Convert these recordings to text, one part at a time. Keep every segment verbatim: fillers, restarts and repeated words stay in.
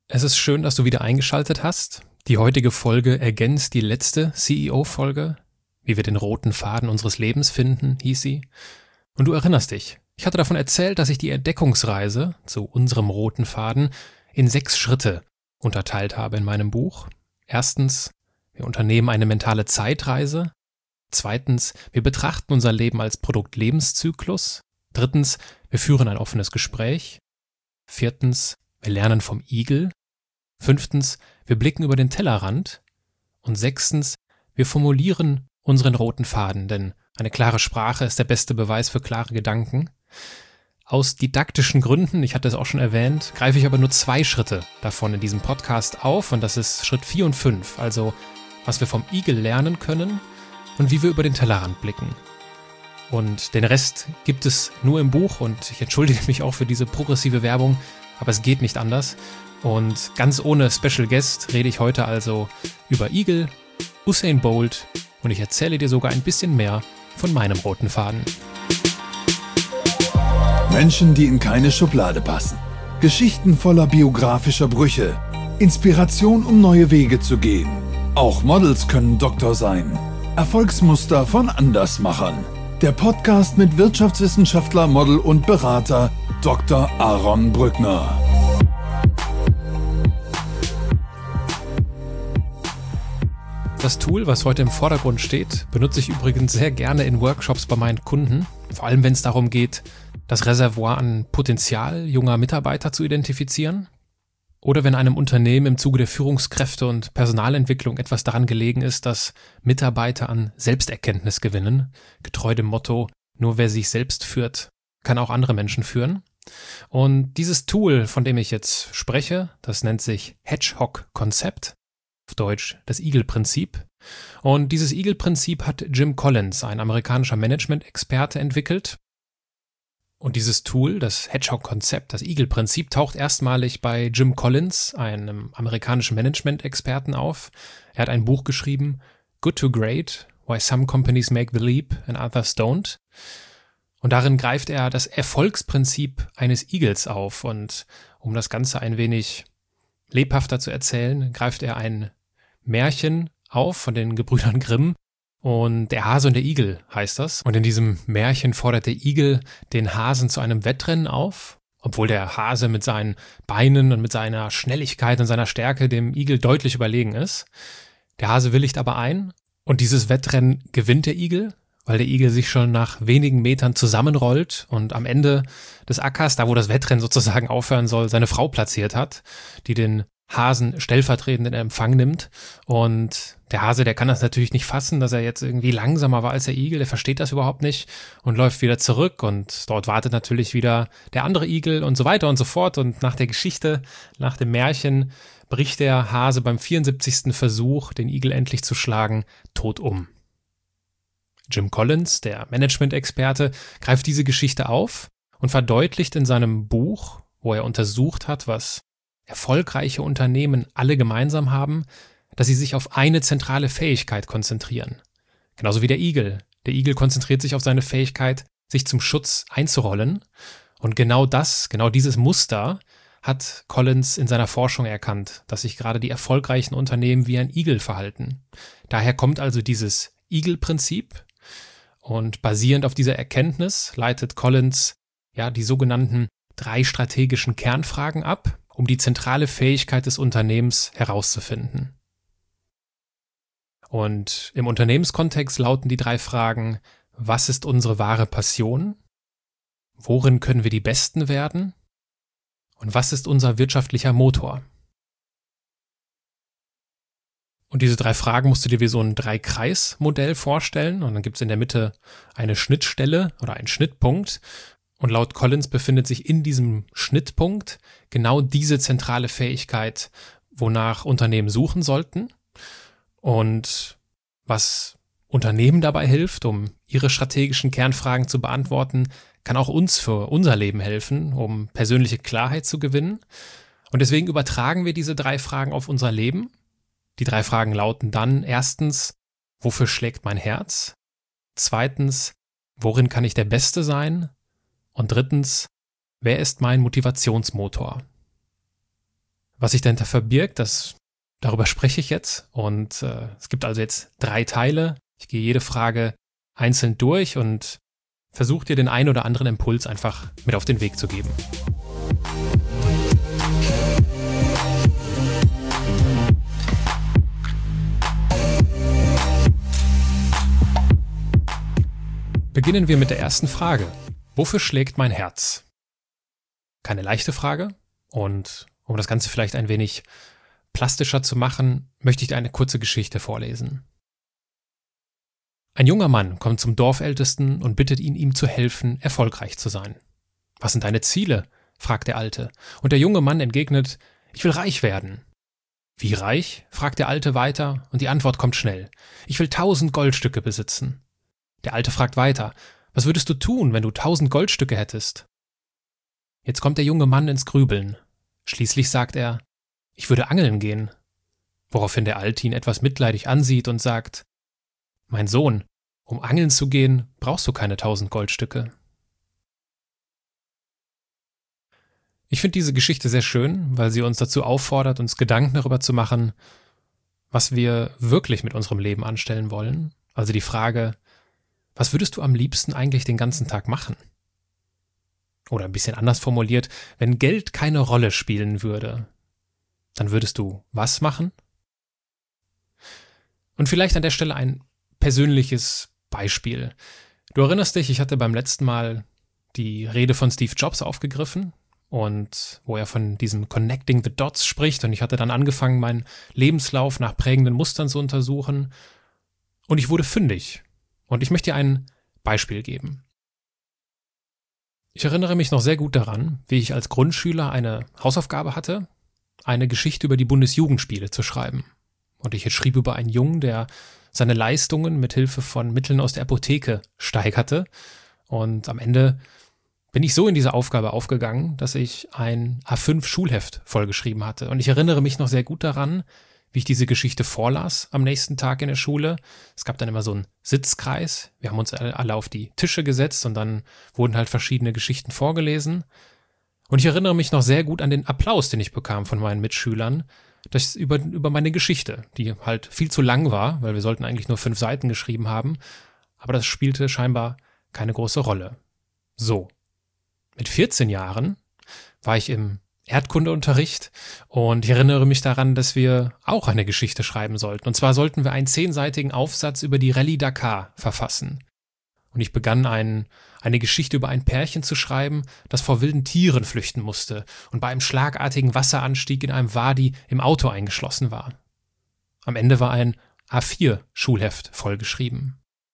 Es ist schön, dass du wieder eingeschaltet hast. Die heutige Folge ergänzt die letzte C E O-Folge. Wie wir den roten Faden unseres Lebens finden, hieß sie. Und du erinnerst dich, ich hatte davon erzählt, dass ich die Entdeckungsreise zu unserem roten Faden in sechs Schritte unterteilt habe in meinem Buch. Erstens, wir unternehmen eine mentale Zeitreise. Zweitens, wir betrachten unser Leben als Produkt-Lebenszyklus. Drittens, wir führen ein offenes Gespräch. Viertens, wir lernen vom Igel. Fünftens, wir blicken über den Tellerrand. Und sechstens, wir formulieren unseren roten Faden, denn eine klare Sprache ist der beste Beweis für klare Gedanken. Aus didaktischen Gründen, ich hatte es auch schon erwähnt, greife ich aber nur zwei Schritte davon in diesem Podcast auf, und das ist Schritt vier und fünf, also was wir vom Igel lernen können und wie wir über den Tellerrand blicken. Und den Rest gibt es nur im Buch, und ich entschuldige mich auch für diese progressive Werbung, aber es geht nicht anders. Und ganz ohne Special Guest rede ich heute also über Igel, Usain Bolt, und ich erzähle dir sogar ein bisschen mehr von meinem roten Faden. Menschen, die in keine Schublade passen. Geschichten voller biografischer Brüche. Inspiration, um neue Wege zu gehen. Auch Models können Doktor sein. Erfolgsmuster von Andersmachern. Der Podcast mit Wirtschaftswissenschaftler, Model und Berater Doktor Aaron Brückner. Das Tool, was heute im Vordergrund steht, benutze ich übrigens sehr gerne in Workshops bei meinen Kunden, vor allem wenn es darum geht, das Reservoir an Potenzial junger Mitarbeiter zu identifizieren oder wenn einem Unternehmen im Zuge der Führungskräfte und Personalentwicklung etwas daran gelegen ist, dass Mitarbeiter an Selbsterkenntnis gewinnen, getreu dem Motto, nur wer sich selbst führt, kann auch andere Menschen führen. Und dieses Tool, von dem ich jetzt spreche, das nennt sich Hedgehog-Konzept. Auf Deutsch das Igel-Prinzip. Und dieses Igel-Prinzip hat Jim Collins, ein amerikanischer Management-Experte, entwickelt. Und dieses Tool, das Hedgehog-Konzept, das Igel-Prinzip, taucht erstmalig bei Jim Collins, einem amerikanischen Management-Experten, auf. Er hat ein Buch geschrieben, Good to Great, Why Some Companies Make the Leap and Others Don't. Und darin greift er das Erfolgsprinzip eines Igels auf. Und um das Ganze ein wenig lebhafter zu erzählen, greift er ein Märchen auf von den Gebrüdern Grimm, und der Hase und der Igel heißt das. Und in diesem Märchen fordert der Igel den Hasen zu einem Wettrennen auf, obwohl der Hase mit seinen Beinen und mit seiner Schnelligkeit und seiner Stärke dem Igel deutlich überlegen ist. Der Hase willigt aber ein, und dieses Wettrennen gewinnt der Igel, weil der Igel sich schon nach wenigen Metern zusammenrollt und am Ende des Ackers, da wo das Wettrennen sozusagen aufhören soll, seine Frau platziert hat, die den Hasen stellvertretend in Empfang nimmt. Und der Hase, der kann das natürlich nicht fassen, dass er jetzt irgendwie langsamer war als der Igel, der versteht das überhaupt nicht und läuft wieder zurück, und dort wartet natürlich wieder der andere Igel und so weiter und so fort. Und nach der Geschichte, nach dem Märchen, bricht der Hase beim vierundsiebzigsten Versuch, den Igel endlich zu schlagen, tot um. Jim Collins, der Management-Experte, greift diese Geschichte auf und verdeutlicht in seinem Buch, wo er untersucht hat, was erfolgreiche Unternehmen alle gemeinsam haben, dass sie sich auf eine zentrale Fähigkeit konzentrieren. Genauso wie der Igel. Der Igel konzentriert sich auf seine Fähigkeit, sich zum Schutz einzurollen. Und genau das, genau dieses Muster hat Collins in seiner Forschung erkannt, dass sich gerade die erfolgreichen Unternehmen wie ein Igel verhalten. Daher kommt also dieses Igel-Prinzip. Und basierend auf dieser Erkenntnis leitet Collins ja die sogenannten drei strategischen Kernfragen ab, um die zentrale Fähigkeit des Unternehmens herauszufinden. Und im Unternehmenskontext lauten die drei Fragen: Was ist unsere wahre Passion? Worin können wir die Besten werden? Und was ist unser wirtschaftlicher Motor? Und diese drei Fragen musst du dir wie so ein Drei-Kreis-Modell vorstellen, und dann gibt es in der Mitte eine Schnittstelle oder einen Schnittpunkt, und laut Collins befindet sich in diesem Schnittpunkt genau diese zentrale Fähigkeit, wonach Unternehmen suchen sollten, und was Unternehmen dabei hilft, um ihre strategischen Kernfragen zu beantworten, kann auch uns für unser Leben helfen, um persönliche Klarheit zu gewinnen. Und deswegen übertragen wir diese drei Fragen auf unser Leben. Die drei Fragen lauten dann: Erstens, wofür schlägt mein Herz? Zweitens, worin kann ich der Beste sein? Und drittens, wer ist mein Motivationsmotor? Was sich dahinter verbirgt, das, darüber spreche ich jetzt. Und äh, es gibt also jetzt drei Teile. Ich gehe jede Frage einzeln durch und versuche dir den einen oder anderen Impuls einfach mit auf den Weg zu geben. Beginnen wir mit der ersten Frage. Wofür schlägt mein Herz? Keine leichte Frage. Und um das Ganze vielleicht ein wenig plastischer zu machen, möchte ich dir eine kurze Geschichte vorlesen. Ein junger Mann kommt zum Dorfältesten und bittet ihn, ihm zu helfen, erfolgreich zu sein. »Was sind deine Ziele?« fragt der Alte. Und der junge Mann entgegnet, »Ich will reich werden.« »Wie reich?« fragt der Alte weiter und die Antwort kommt schnell. »Ich will tausend Goldstücke besitzen.« Der Alte fragt weiter, »Was würdest du tun, wenn du tausend Goldstücke hättest?« Jetzt kommt der junge Mann ins Grübeln. Schließlich sagt er, »Ich würde angeln gehen.« Woraufhin der Alte ihn etwas mitleidig ansieht und sagt, »Mein Sohn, um angeln zu gehen, brauchst du keine tausend Goldstücke.« Ich finde diese Geschichte sehr schön, weil sie uns dazu auffordert, uns Gedanken darüber zu machen, was wir wirklich mit unserem Leben anstellen wollen. Also die Frage, was würdest du am liebsten eigentlich den ganzen Tag machen? Oder ein bisschen anders formuliert, wenn Geld keine Rolle spielen würde, dann würdest du was machen? Und vielleicht an der Stelle ein persönliches Beispiel. Du erinnerst dich, ich hatte beim letzten Mal die Rede von Steve Jobs aufgegriffen und wo er von diesem Connecting the Dots spricht und ich hatte dann angefangen, meinen Lebenslauf nach prägenden Mustern zu untersuchen und ich wurde fündig. Und ich möchte dir ein Beispiel geben. Ich erinnere mich noch sehr gut daran, wie ich als Grundschüler eine Hausaufgabe hatte, eine Geschichte über die Bundesjugendspiele zu schreiben. Und ich schrieb über einen Jungen, der seine Leistungen mit Hilfe von Mitteln aus der Apotheke steigerte. Und am Ende bin ich so in diese Aufgabe aufgegangen, dass ich ein A fünf Schulheft vollgeschrieben hatte. Und ich erinnere mich noch sehr gut daran, wie ich diese Geschichte vorlas am nächsten Tag in der Schule. Es gab dann immer so einen Sitzkreis. Wir haben uns alle auf die Tische gesetzt und dann wurden halt verschiedene Geschichten vorgelesen. Und ich erinnere mich noch sehr gut an den Applaus, den ich bekam von meinen Mitschülern, das über, über meine Geschichte, die halt viel zu lang war, weil wir sollten eigentlich nur fünf Seiten geschrieben haben. Aber das spielte scheinbar keine große Rolle. So, mit vierzehn Jahren war ich im Erdkundeunterricht und ich erinnere mich daran, dass wir auch eine Geschichte schreiben sollten. Und zwar sollten wir einen zehnseitigen Aufsatz über die Rallye Dakar verfassen. Und ich begann ein, eine Geschichte über ein Pärchen zu schreiben, das vor wilden Tieren flüchten musste und bei einem schlagartigen Wasseranstieg in einem Wadi im Auto eingeschlossen war. Am Ende war ein A vier Schulheft vollgeschrieben.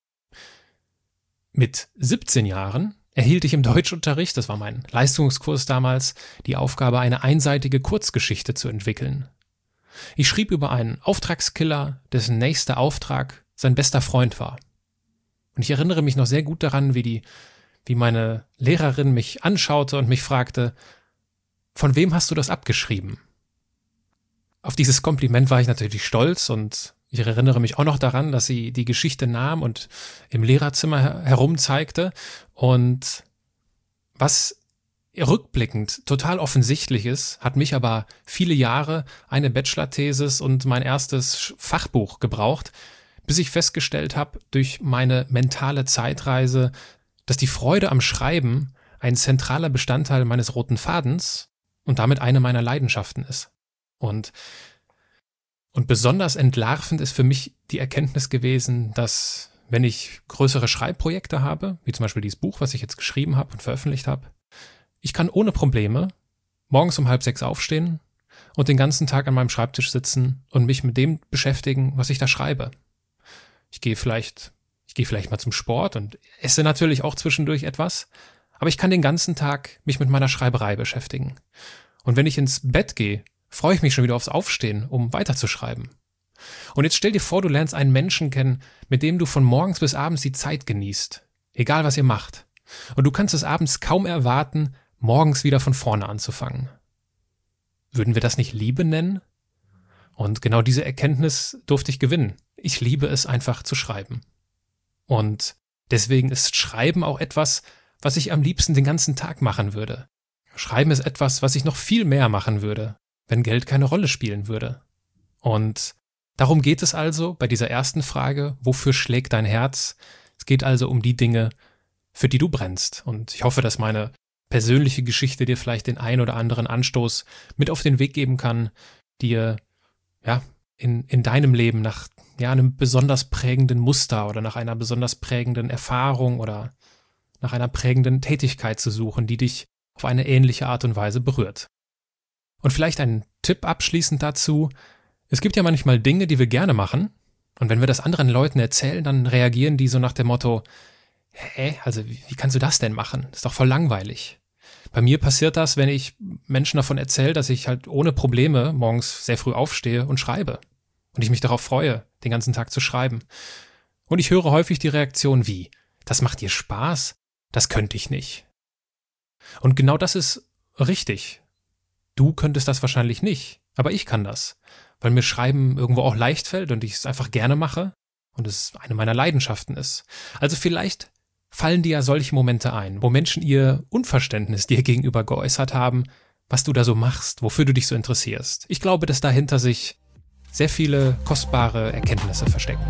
Mit siebzehn Jahren erhielt ich im Deutschunterricht, das war mein Leistungskurs damals, die Aufgabe, eine einseitige Kurzgeschichte zu entwickeln. Ich schrieb über einen Auftragskiller, dessen nächster Auftrag sein bester Freund war. Und ich erinnere mich noch sehr gut daran, wie die, wie meine Lehrerin mich anschaute und mich fragte, von wem hast du das abgeschrieben? Auf dieses Kompliment war ich natürlich stolz und ich erinnere mich auch noch daran, dass sie die Geschichte nahm und im Lehrerzimmer her- herum zeigte. Und was rückblickend total offensichtlich ist, hat mich aber viele Jahre, eine Bachelor-Thesis und mein erstes Fachbuch gebraucht, bis ich festgestellt habe, durch meine mentale Zeitreise, dass die Freude am Schreiben ein zentraler Bestandteil meines roten Fadens und damit eine meiner Leidenschaften ist. Und Und besonders entlarvend ist für mich die Erkenntnis gewesen, dass wenn ich größere Schreibprojekte habe, wie zum Beispiel dieses Buch, was ich jetzt geschrieben habe und veröffentlicht habe, ich kann ohne Probleme morgens um halb sechs aufstehen und den ganzen Tag an meinem Schreibtisch sitzen und mich mit dem beschäftigen, was ich da schreibe. Ich gehe vielleicht, ich gehe vielleicht mal zum Sport und esse natürlich auch zwischendurch etwas, aber ich kann den ganzen Tag mich mit meiner Schreiberei beschäftigen. Und wenn ich ins Bett gehe, freue ich mich schon wieder aufs Aufstehen, um weiterzuschreiben. Und jetzt stell dir vor, du lernst einen Menschen kennen, mit dem du von morgens bis abends die Zeit genießt, egal was ihr macht. Und du kannst es abends kaum erwarten, morgens wieder von vorne anzufangen. Würden wir das nicht Liebe nennen? Und genau diese Erkenntnis durfte ich gewinnen. Ich liebe es einfach zu schreiben. Und deswegen ist Schreiben auch etwas, was ich am liebsten den ganzen Tag machen würde. Schreiben ist etwas, was ich noch viel mehr machen würde, wenn Geld keine Rolle spielen würde? Und darum geht es also bei dieser ersten Frage, wofür schlägt dein Herz? Es geht also um die Dinge, für die du brennst. Und ich hoffe, dass meine persönliche Geschichte dir vielleicht den ein oder anderen Anstoß mit auf den Weg geben kann, dir ja in, in deinem Leben nach ja, einem besonders prägenden Muster oder nach einer besonders prägenden Erfahrung oder nach einer prägenden Tätigkeit zu suchen, die dich auf eine ähnliche Art und Weise berührt. Und vielleicht ein Tipp abschließend dazu: Es gibt ja manchmal Dinge, die wir gerne machen, und wenn wir das anderen Leuten erzählen, dann reagieren die so nach dem Motto: Hä, also wie, wie kannst du das denn machen? Das ist doch voll langweilig. Bei mir passiert das, wenn ich Menschen davon erzähle, dass ich halt ohne Probleme morgens sehr früh aufstehe und schreibe. Und ich mich darauf freue, den ganzen Tag zu schreiben. Und ich höre häufig die Reaktion wie: Das macht dir Spaß? Das könnte ich nicht. Und genau das ist richtig. Du könntest das wahrscheinlich nicht, aber ich kann das, weil mir Schreiben irgendwo auch leicht fällt und ich es einfach gerne mache und es eine meiner Leidenschaften ist. Also vielleicht fallen dir ja solche Momente ein, wo Menschen ihr Unverständnis dir gegenüber geäußert haben, was du da so machst, wofür du dich so interessierst. Ich glaube, dass dahinter sich sehr viele kostbare Erkenntnisse verstecken.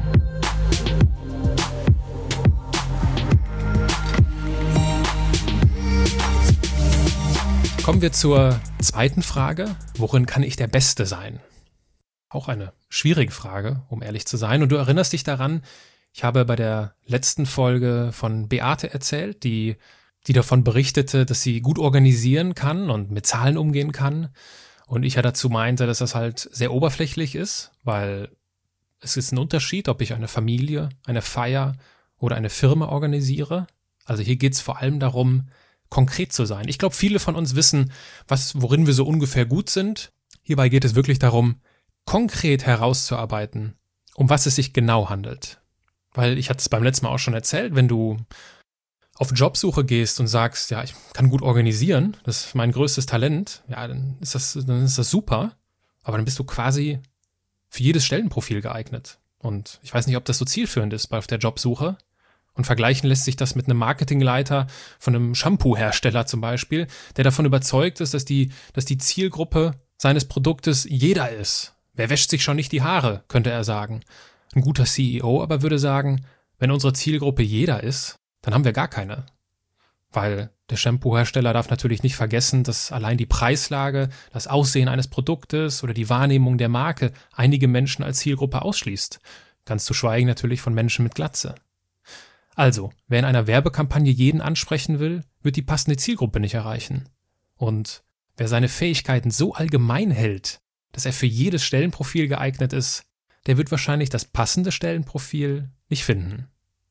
Kommen wir zur zweiten Frage. Worin kann ich der Beste sein? Auch eine schwierige Frage, um ehrlich zu sein. Und du erinnerst dich daran, ich habe bei der letzten Folge von Beate erzählt, die, die davon berichtete, dass sie gut organisieren kann und mit Zahlen umgehen kann. Und ich ja dazu meinte, dass das halt sehr oberflächlich ist, weil es ist ein Unterschied, ob ich eine Familie, eine Feier oder eine Firma organisiere. Also hier geht es vor allem darum, konkret zu sein. Ich glaube, viele von uns wissen, was, worin wir so ungefähr gut sind. Hierbei geht es wirklich darum, konkret herauszuarbeiten, um was es sich genau handelt. Weil ich hatte es beim letzten Mal auch schon erzählt, wenn du auf Jobsuche gehst und sagst, ja, ich kann gut organisieren, das ist mein größtes Talent, ja, dann ist das, dann ist das super, aber dann bist du quasi für jedes Stellenprofil geeignet. Und ich weiß nicht, ob das so zielführend ist auf der Jobsuche. Und vergleichen lässt sich das mit einem Marketingleiter von einem Shampoo-Hersteller zum Beispiel, der davon überzeugt ist, dass die, dass die Zielgruppe seines Produktes jeder ist. Wer wäscht sich schon nicht die Haare, könnte er sagen. Ein guter C E O aber würde sagen, wenn unsere Zielgruppe jeder ist, dann haben wir gar keine. Weil der Shampoo-Hersteller darf natürlich nicht vergessen, dass allein die Preislage, das Aussehen eines Produktes oder die Wahrnehmung der Marke einige Menschen als Zielgruppe ausschließt. Ganz zu schweigen natürlich von Menschen mit Glatze. Also, wer in einer Werbekampagne jeden ansprechen will, wird die passende Zielgruppe nicht erreichen. Und wer seine Fähigkeiten so allgemein hält, dass er für jedes Stellenprofil geeignet ist, der wird wahrscheinlich das passende Stellenprofil nicht finden.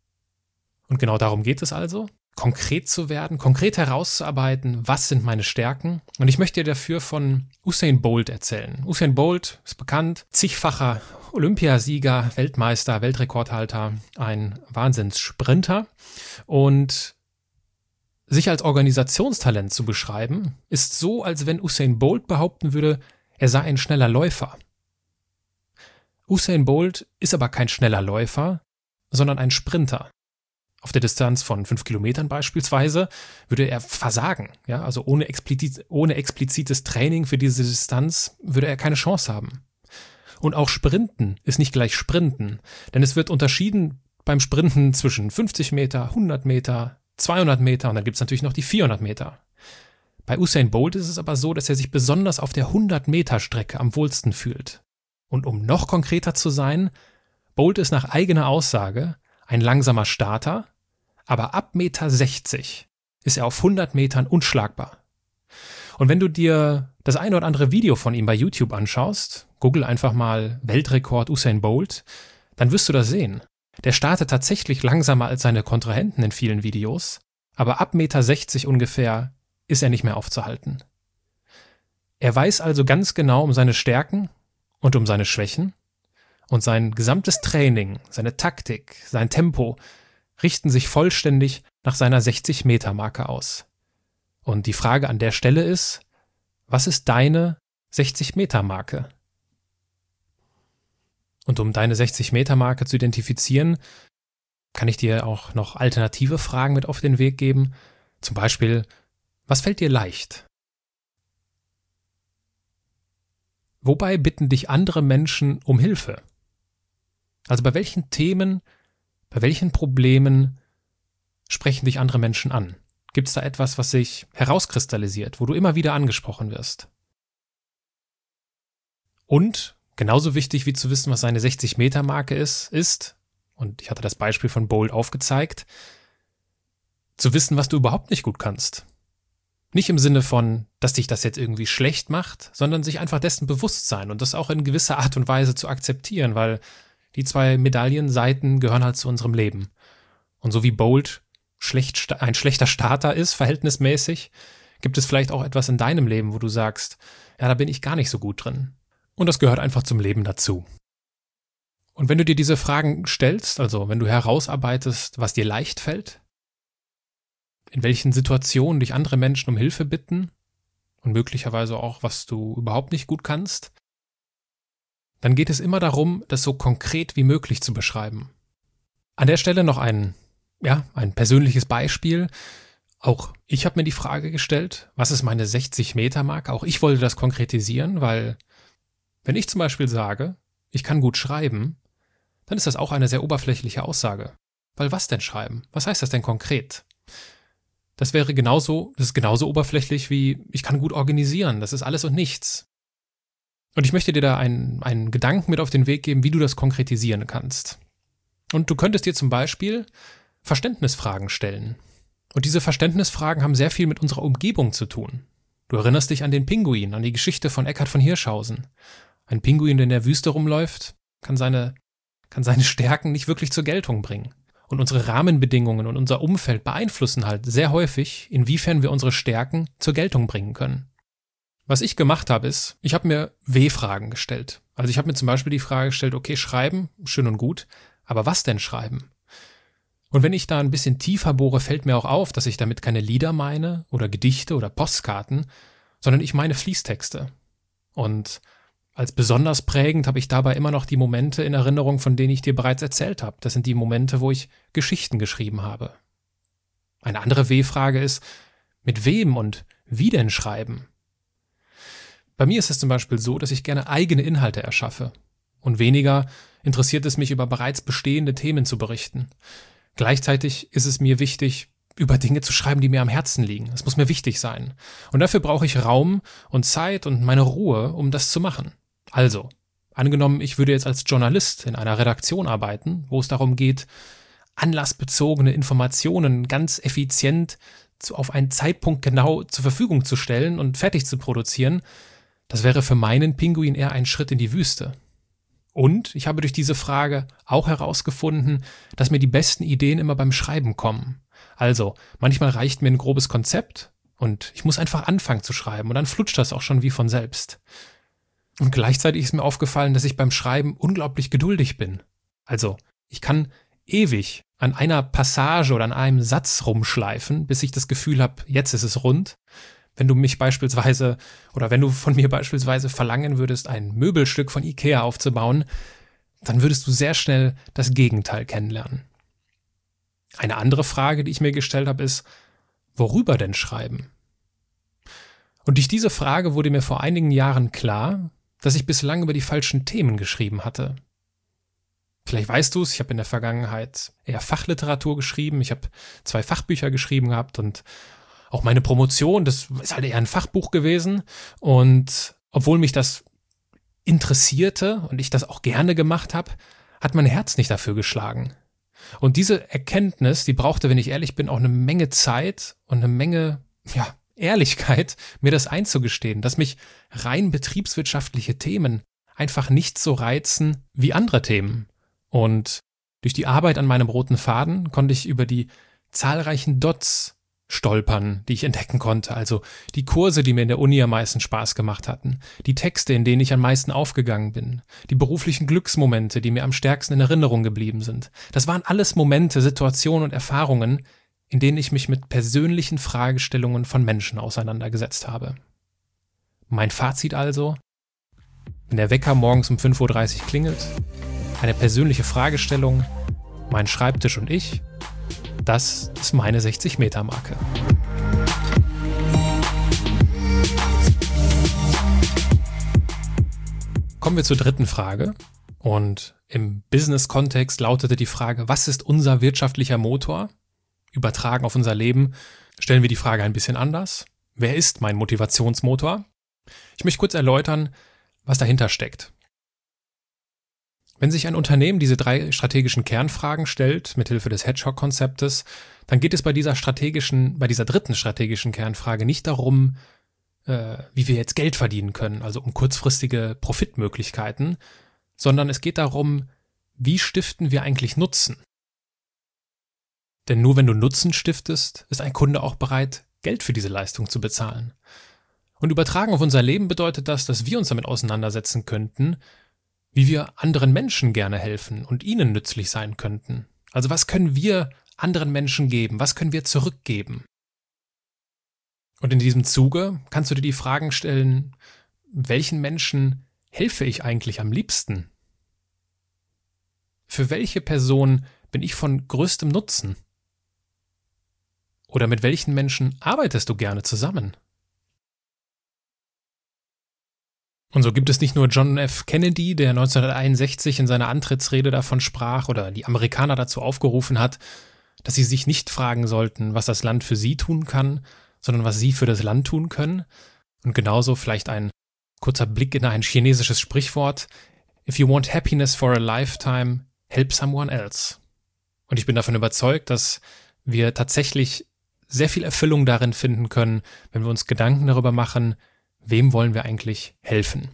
Und genau darum geht es also, konkret zu werden, konkret herauszuarbeiten, was sind meine Stärken. Und ich möchte dir dafür von Usain Bolt erzählen. Usain Bolt ist bekannt, zigfacher Olympiasieger, Weltmeister, Weltrekordhalter, ein Wahnsinnssprinter. Und sich als Organisationstalent zu beschreiben, ist so, als wenn Usain Bolt behaupten würde, er sei ein schneller Läufer. Usain Bolt ist aber kein schneller Läufer, sondern ein Sprinter. Auf der Distanz von fünf Kilometern beispielsweise würde er versagen. Ja, also ohne, explizit, ohne explizites Training für diese Distanz würde er keine Chance haben. Und auch Sprinten ist nicht gleich Sprinten, denn es wird unterschieden beim Sprinten zwischen fünfzig Meter, hundert Meter, zweihundert Meter und dann gibt es natürlich noch die vierhundert Meter. Bei Usain Bolt ist es aber so, dass er sich besonders auf der hundert Meter Strecke am wohlsten fühlt. Und um noch konkreter zu sein, Bolt ist nach eigener Aussage ein langsamer Starter, aber ab Meter sechzig ist er auf hundert Metern unschlagbar. Und wenn du dir das ein oder andere Video von ihm bei YouTube anschaust, google einfach mal Weltrekord Usain Bolt, dann wirst du das sehen. Der startet tatsächlich langsamer als seine Kontrahenten in vielen Videos, aber ab Meter sechzig ungefähr ist er nicht mehr aufzuhalten. Er weiß also ganz genau um seine Stärken und um seine Schwächen und sein gesamtes Training, seine Taktik, sein Tempo richten sich vollständig nach seiner sechzig-Meter-Marke aus. Und die Frage an der Stelle ist, was ist deine sechzig-Meter-Marke? Und um deine sechzig-Meter-Marke zu identifizieren, kann ich dir auch noch alternative Fragen mit auf den Weg geben. Zum Beispiel, was fällt dir leicht? wobei bitten dich andere Menschen um Hilfe? Also bei welchen Themen, bei welchen Problemen sprechen dich andere Menschen an? Gibt es da etwas, was sich herauskristallisiert, wo du immer wieder angesprochen wirst? Und genauso wichtig wie zu wissen, was seine sechzig-Meter-Marke ist, ist, und ich hatte das Beispiel von Bold aufgezeigt, zu wissen, was du überhaupt nicht gut kannst. Nicht im Sinne von, dass dich das jetzt irgendwie schlecht macht, sondern sich einfach dessen bewusst sein und das auch in gewisser Art und Weise zu akzeptieren, weil die zwei Medaillenseiten gehören halt zu unserem Leben. Und so wie Bold schlecht, ein schlechter Starter ist, verhältnismäßig, gibt es vielleicht auch etwas in deinem Leben, wo du sagst, ja, da bin ich gar nicht so gut drin. Und das gehört einfach zum Leben dazu. Und wenn du dir diese Fragen stellst, also wenn du herausarbeitest, was dir leicht fällt, in welchen Situationen dich andere Menschen um Hilfe bitten und möglicherweise auch, was du überhaupt nicht gut kannst, dann geht es immer darum, das so konkret wie möglich zu beschreiben. An der Stelle noch ein, ja, ein persönliches Beispiel. Auch ich habe mir die Frage gestellt, was ist meine sechzig-Meter-Marke? Auch ich wollte das konkretisieren, weil wenn ich zum Beispiel sage, ich kann gut schreiben, dann ist das auch eine sehr oberflächliche Aussage. Weil was denn schreiben? Was heißt das denn konkret? Das wäre genauso, das ist genauso oberflächlich wie, ich kann gut organisieren, das ist alles und nichts. Und ich möchte dir da einen, einen Gedanken mit auf den Weg geben, wie du das konkretisieren kannst. Und du könntest dir zum Beispiel Verständnisfragen stellen. Und diese Verständnisfragen haben sehr viel mit unserer Umgebung zu tun. Du erinnerst dich an den Pinguin, an die Geschichte von Eckhard von Hirschhausen. Ein Pinguin, der in der Wüste rumläuft, kann seine, kann seine Stärken nicht wirklich zur Geltung bringen. Und unsere Rahmenbedingungen und unser Umfeld beeinflussen halt sehr häufig, inwiefern wir unsere Stärken zur Geltung bringen können. Was ich gemacht habe, ist, ich habe mir W-Fragen gestellt. Also ich habe mir zum Beispiel die Frage gestellt, okay, schreiben, schön und gut, aber was denn schreiben? Und wenn ich da ein bisschen tiefer bohre, fällt mir auch auf, dass ich damit keine Lieder meine oder Gedichte oder Postkarten, sondern ich meine Fließtexte. Und als besonders prägend habe ich dabei immer noch die Momente in Erinnerung, von denen ich dir bereits erzählt habe. Das sind die Momente, wo ich Geschichten geschrieben habe. Eine andere W-Frage ist, mit wem und wie denn schreiben? Bei mir ist es zum Beispiel so, dass ich gerne eigene Inhalte erschaffe. Und weniger interessiert es mich, über bereits bestehende Themen zu berichten. Gleichzeitig ist es mir wichtig, über Dinge zu schreiben, die mir am Herzen liegen. Es muss mir wichtig sein. Und dafür brauche ich Raum und Zeit und meine Ruhe, um das zu machen. Also, angenommen, ich würde jetzt als Journalist in einer Redaktion arbeiten, wo es darum geht, anlassbezogene Informationen ganz effizient zu, auf einen Zeitpunkt genau zur Verfügung zu stellen und fertig zu produzieren, das wäre für meinen Pinguin eher ein Schritt in die Wüste. Und ich habe durch diese Frage auch herausgefunden, dass mir die besten Ideen immer beim Schreiben kommen. Also, manchmal reicht mir ein grobes Konzept und ich muss einfach anfangen zu schreiben und dann flutscht das auch schon wie von selbst. Und gleichzeitig ist mir aufgefallen, dass ich beim Schreiben unglaublich geduldig bin. Also, ich kann ewig an einer Passage oder an einem Satz rumschleifen, bis ich das Gefühl habe, jetzt ist es rund. Wenn du mich beispielsweise oder wenn du von mir beispielsweise verlangen würdest, ein Möbelstück von Ikea aufzubauen, dann würdest du sehr schnell das Gegenteil kennenlernen. Eine andere Frage, die ich mir gestellt habe, ist, worüber denn schreiben? Und durch diese Frage wurde mir vor einigen Jahren klar, dass ich bislang über die falschen Themen geschrieben hatte. Vielleicht weißt du es, ich habe in der Vergangenheit eher Fachliteratur geschrieben, ich habe zwei Fachbücher geschrieben gehabt und auch meine Promotion, das ist halt eher ein Fachbuch gewesen. Und obwohl mich das interessierte und ich das auch gerne gemacht habe, hat mein Herz nicht dafür geschlagen. Und diese Erkenntnis, die brauchte, wenn ich ehrlich bin, auch eine Menge Zeit und eine Menge, ja, Ehrlichkeit, mir das einzugestehen, dass mich rein betriebswirtschaftliche Themen einfach nicht so reizen wie andere Themen. Und durch die Arbeit an meinem roten Faden konnte ich über die zahlreichen Dots stolpern, die ich entdecken konnte, also die Kurse, die mir in der Uni am meisten Spaß gemacht hatten, die Texte, in denen ich am meisten aufgegangen bin, die beruflichen Glücksmomente, die mir am stärksten in Erinnerung geblieben sind. Das waren alles Momente, Situationen und Erfahrungen, in denen ich mich mit persönlichen Fragestellungen von Menschen auseinandergesetzt habe. Mein Fazit also, wenn der Wecker morgens um fünf Uhr dreißig klingelt, eine persönliche Fragestellung, mein Schreibtisch und ich, das ist meine sechzig-Meter-Marke. Kommen wir zur dritten Frage. Und im Business-Kontext lautete die Frage, was ist unser wirtschaftlicher Motor? Übertragen auf unser Leben stellen wir die Frage ein bisschen anders. Wer ist mein Motivationsmotor? Ich möchte kurz erläutern, was dahinter steckt. Wenn sich ein Unternehmen diese drei strategischen Kernfragen stellt, mithilfe des Hedgehog-Konzeptes, dann geht es bei dieser strategischen, bei dieser dritten strategischen Kernfrage nicht darum, äh, wie wir jetzt Geld verdienen können, also um kurzfristige Profitmöglichkeiten, sondern es geht darum, wie stiften wir eigentlich Nutzen? Denn nur wenn du Nutzen stiftest, ist ein Kunde auch bereit, Geld für diese Leistung zu bezahlen. Und übertragen auf unser Leben bedeutet das, dass wir uns damit auseinandersetzen könnten, wie wir anderen Menschen gerne helfen und ihnen nützlich sein könnten. Also was können wir anderen Menschen geben? Was können wir zurückgeben? Und in diesem Zuge kannst du dir die Fragen stellen, welchen Menschen helfe ich eigentlich am liebsten? Für welche Person bin ich von größtem Nutzen? Oder mit welchen Menschen arbeitest du gerne zusammen? Und so gibt es nicht nur John F. Kennedy, der neunzehnhunderteinundsechzig in seiner Antrittsrede davon sprach oder die Amerikaner dazu aufgerufen hat, dass sie sich nicht fragen sollten, was das Land für sie tun kann, sondern was sie für das Land tun können. Und genauso vielleicht ein kurzer Blick in ein chinesisches Sprichwort: If you want happiness for a lifetime, help someone else. Und ich bin davon überzeugt, dass wir tatsächlich sehr viel Erfüllung darin finden können, wenn wir uns Gedanken darüber machen, wem wollen wir eigentlich helfen?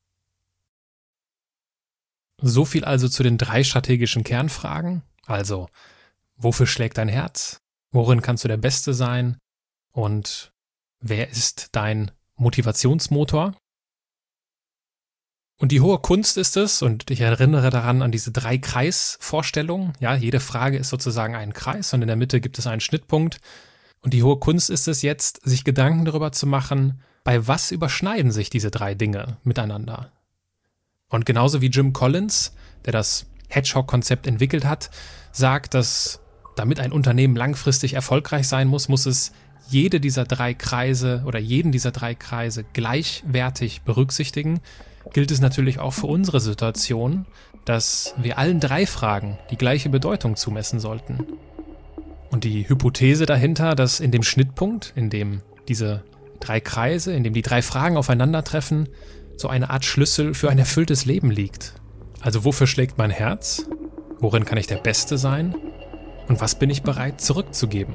So viel also zu den drei strategischen Kernfragen. Also, wofür schlägt dein Herz? Worin kannst du der Beste sein? Und wer ist dein Motivationsmotor? Und die hohe Kunst ist es, und ich erinnere daran an diese drei Kreisvorstellungen. Ja, jede Frage ist sozusagen ein Kreis und in der Mitte gibt es einen Schnittpunkt. Und die hohe Kunst ist es jetzt, sich Gedanken darüber zu machen, bei was überschneiden sich diese drei Dinge miteinander? Und genauso wie Jim Collins, der das Hedgehog-Konzept entwickelt hat, sagt, dass damit ein Unternehmen langfristig erfolgreich sein muss, muss es jede dieser drei Kreise oder jeden dieser drei Kreise gleichwertig berücksichtigen, gilt es natürlich auch für unsere Situation, dass wir allen drei Fragen die gleiche Bedeutung zumessen sollten. Und die Hypothese dahinter, dass in dem Schnittpunkt, in dem diese drei Kreise, in dem die drei Fragen aufeinandertreffen, so eine Art Schlüssel für ein erfülltes Leben liegt. Also wofür schlägt mein Herz? Worin kann ich der Beste sein? Und was bin ich bereit zurückzugeben?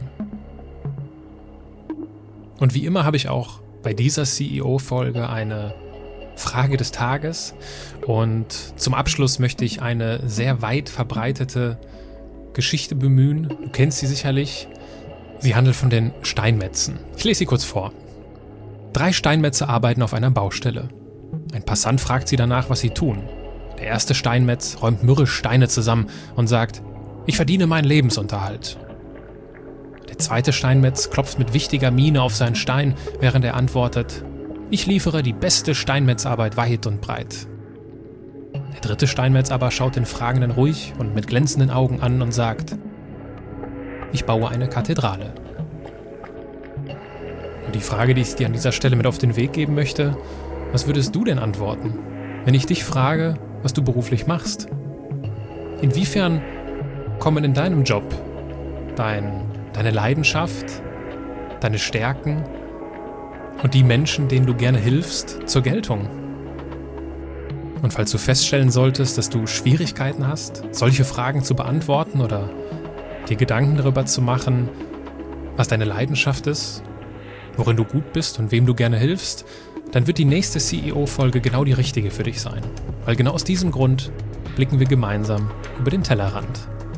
Und wie immer habe ich auch bei dieser C E O-Folge eine Frage des Tages. Und zum Abschluss möchte ich eine sehr weit verbreitete Geschichte bemühen. Du kennst sie sicherlich. Sie handelt von den Steinmetzen. Ich lese sie kurz vor. Drei Steinmetze arbeiten auf einer Baustelle. Ein Passant fragt sie danach, was sie tun. Der erste Steinmetz räumt mürrisch Steine zusammen und sagt: Ich verdiene meinen Lebensunterhalt. Der zweite Steinmetz klopft mit wichtiger Miene auf seinen Stein, während er antwortet: Ich liefere die beste Steinmetzarbeit weit und breit. Der dritte Steinmetz aber schaut den Fragenden ruhig und mit glänzenden Augen an und sagt: Ich baue eine Kathedrale. Und die Frage, die ich dir an dieser Stelle mit auf den Weg geben möchte: Was würdest du denn antworten, wenn ich dich frage, was du beruflich machst? Inwiefern kommen in deinem Job dein, deine Leidenschaft, deine Stärken und die Menschen, denen du gerne hilfst, zur Geltung? Und falls du feststellen solltest, dass du Schwierigkeiten hast, solche Fragen zu beantworten oder dir Gedanken darüber zu machen, was deine Leidenschaft ist, worin du gut bist und wem du gerne hilfst, dann wird die nächste C E O-Folge genau die richtige für dich sein. Weil genau aus diesem Grund blicken wir gemeinsam über den Tellerrand.